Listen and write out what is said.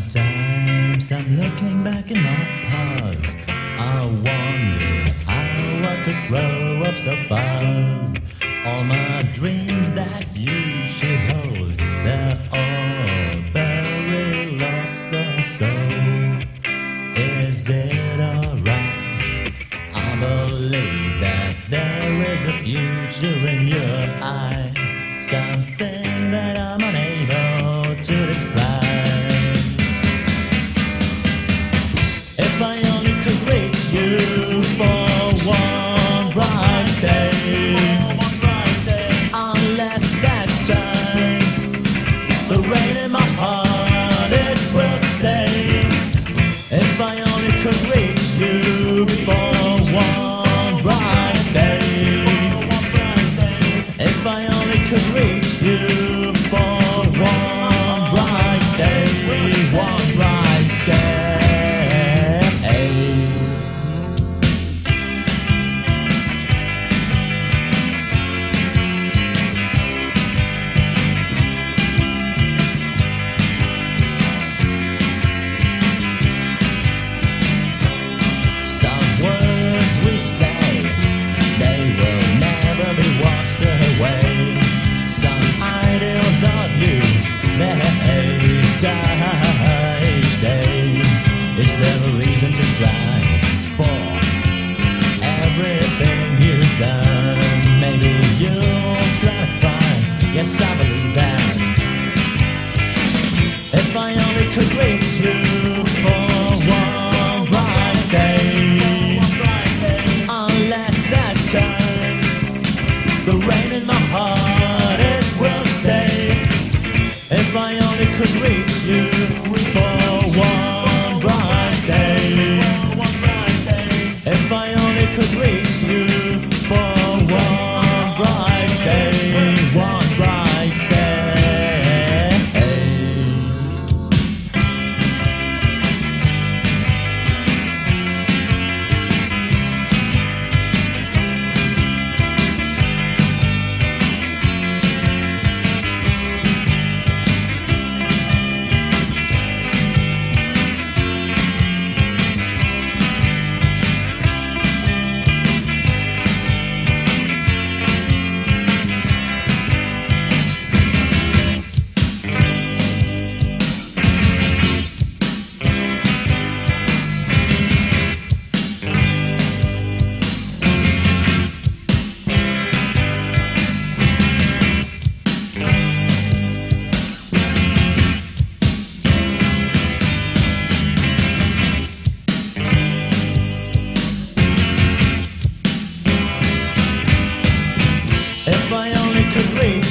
Sometimes I'm looking back in my past. I wonder how I could grow up so fast. All my dreams that you should hold, they're all very lost or so. Is it alright? I believe that there is a future in your eyes, something that I'm unable to describe. If I only could reach you for one bright day, unless that time the rain in my heart it will stay. If I only could reach you for one bright day, if I only could reach you for one bright day, one bright day. Is there a reason to cry for everything you've done? Maybe you'll try to find, yes I believe that. If I only could reach you for one bright day, unless that time the rain in my heart it will stay. If I only could reach you for one bright day, if I only could reach you for one bright day, one bright day. If I only could reach